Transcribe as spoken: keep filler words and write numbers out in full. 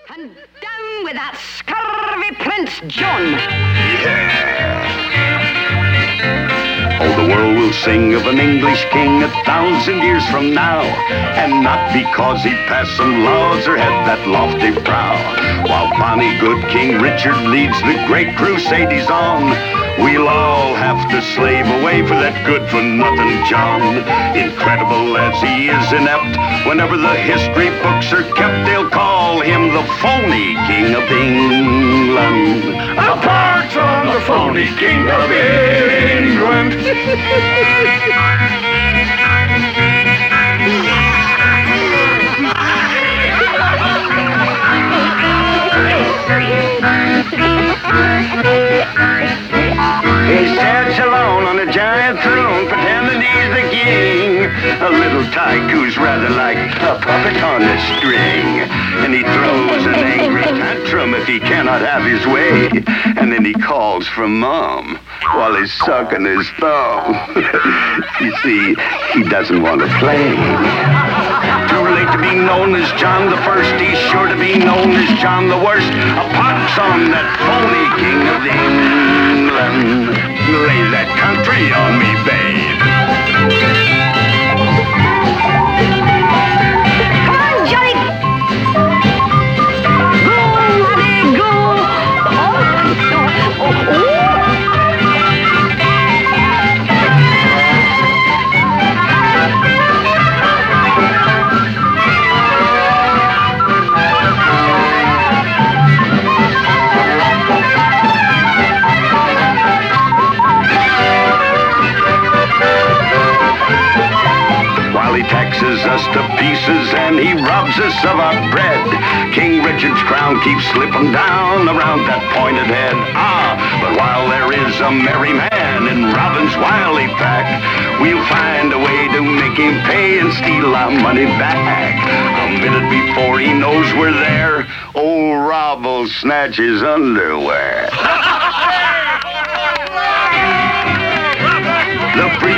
And down with that scurvy Prince John. Yeah. Oh, the world will sing of an English king a thousand years from now, and not because he passed some laws or had that lofty brow. While bonny good King Richard leads the great crusade he's on, we'll all have to slave away for that good-for-nothing John. Incredible as he is inept, whenever the history books are kept, they'll call him the phony King of England. Apart from the phony King of England. He sits alone on a giant throne, pretending he's the king. A little tyke who's rather like a puppet on a string. And he throws an angry tantrum if he cannot have his way. And then he calls for Mom while he's sucking his thumb. You see, he doesn't want to play. Too late to be known as John the First, he's sure to be known as John the Worst. A pox on that phony King of England. Lay that country on me, babe. Come on, Johnny. Go, honey, go. Oh, oh, oh. He taxes us to pieces and he robs us of our bread. King Richard's crown keeps slipping down around that pointed head. Ah, but while there is a merry man in Robin's wily pack, we'll find a way to make him pay and steal our money back. A minute before he knows we're there, old Rob will snatch his underwear. The